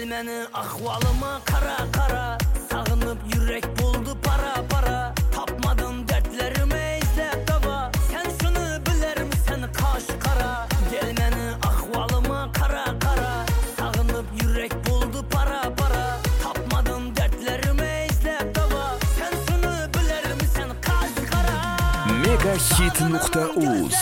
Gelmeni ahvalıma kara kara, sağınıp yürek buldu para para. Tapmadın dertlerime izlep dava, sen şunu biler misin kaş kara. Gelmeni ahvalıma kara kara, sağınıp yürek buldu para para. Tapmadın dertlerime izlep dava, sen şunu biler misin kaş kara. Megahit.uz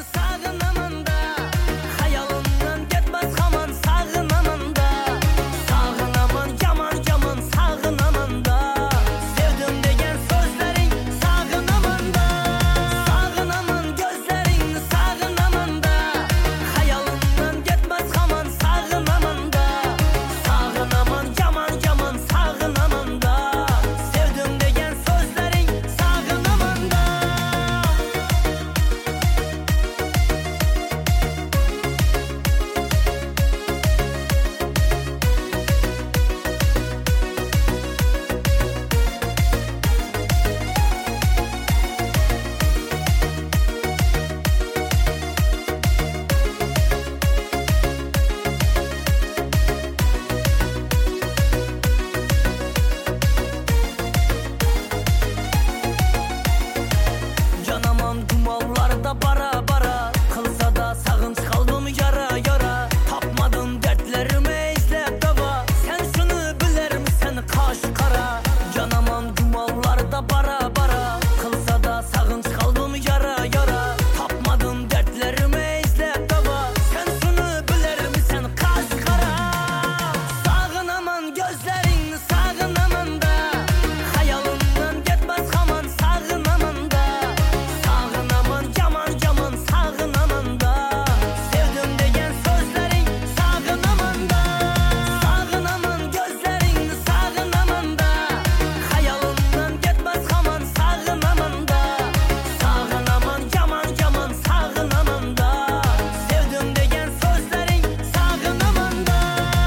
bara bara, kılsa da sağınç kaldım yara yara. Tapmadın dertlerime izlep dava, sen şunu biler misin kaş kara. Canaman gumallarda bara bara, kılsa da sağınç kaldım yara yara. Tapmadın dertlerime izlep dava, sen şunu biler misin kaş kara. Sağınaman gözlerini sağınaman da, hayalından gitmez haman sağınaman da. Sağınaman yaman yaman sağınaman da, sevdim degen sözlerin sağınaman da. Sağınaman gözlerini sağınaman da, hayalından gitmez haman sağınaman da. Sağınaman yaman yaman sağınaman da, sevdim degen sözlerin sağınaman da.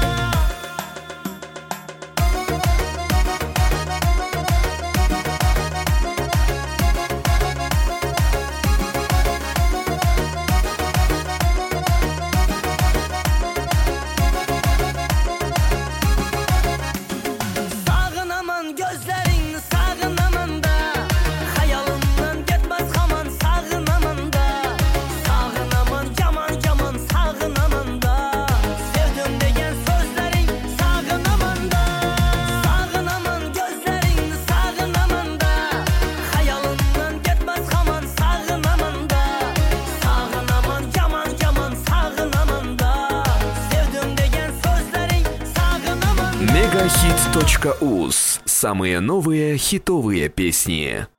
Sağınaman gözlerini sağınaman da, hayalından gitmez haman sağınaman da. Sağınaman yaman yaman sağınaman da, sevdim degen sözlerin sağınaman da. Sağınaman gözlerini sağınaman da, hayalından gitmez haman sağınaman da. Sağınaman yaman yaman sağınaman da, sevdim degen sözlerin sağınaman da. Megahit.uz. Самые новые хитовые песни.